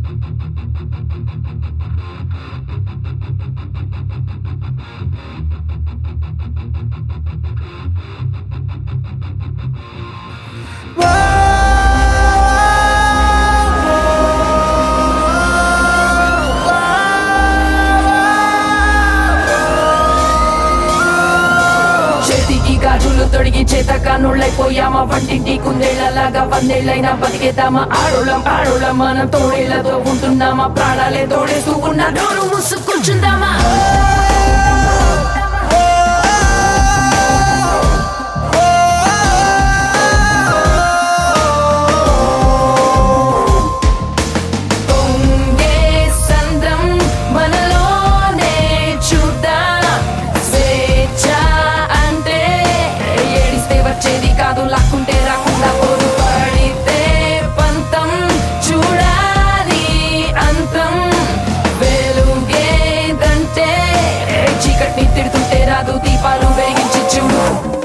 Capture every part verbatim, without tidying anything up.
గాజులు తొడిగి చేత కానుళ్ళైపోయామా వంటింటి కుందేళ్లలాగా వందేళ్ళైనా బతికేద్దామా ఆడోళ్ళం ఆడోళ్ళం మనం తోడేళ్లతో ఉంటున్నామా ప్రాణాలే తోడేస్తూ ఉన్న నోరు ముసుక్కుంటుందామా లాక్కుంటే రాకుండా పోరు పడితే పంతం చూడాలి అంతం వెలుగేదంటే చీకటిని తిడుతుంటే రాదు దీపాలు వెలిగించి చూడు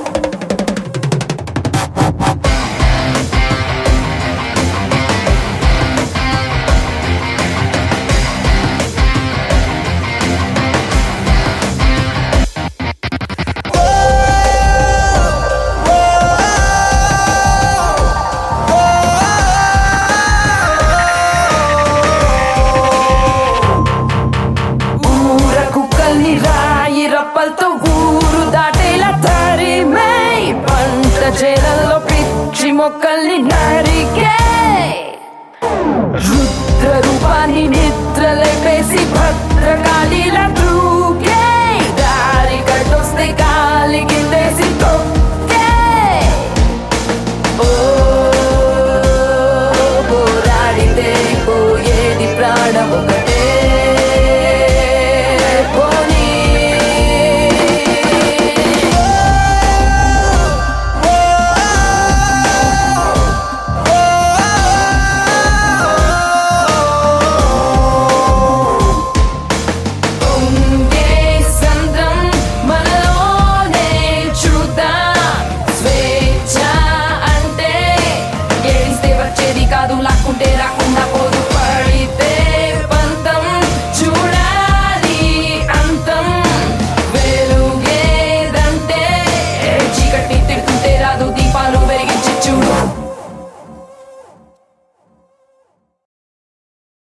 రాయి రప్పలతో ఊరు దాటేలా తరిమై పంట చేలల్లో పిచ్చి మొక్కల్ని నరికే రుద్ర రూపాన్ని